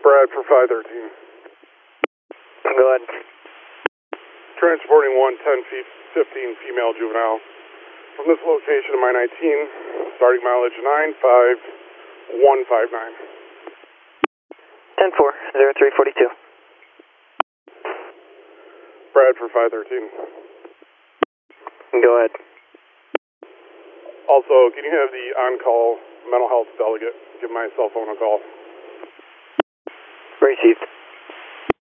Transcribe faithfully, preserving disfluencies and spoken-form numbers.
Brad for five thirteen. Go ahead. Transporting one ten fifteen female juvenile from this location to my nineteen, starting mileage nine five one five nine. ten four, zero three forty-two. Brad for five thirteen. Go ahead. Also, can you have the on-call mental health delegate give my cell phone a call? Received.